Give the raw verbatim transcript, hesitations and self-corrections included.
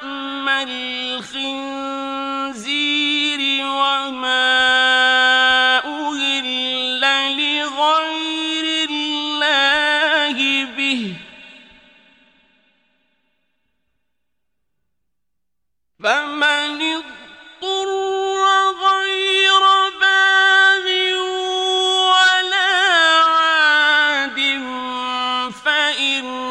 لحم الخنزير وما أهل لغير الله به فمن اضطر غير باغ ولا عاد فإن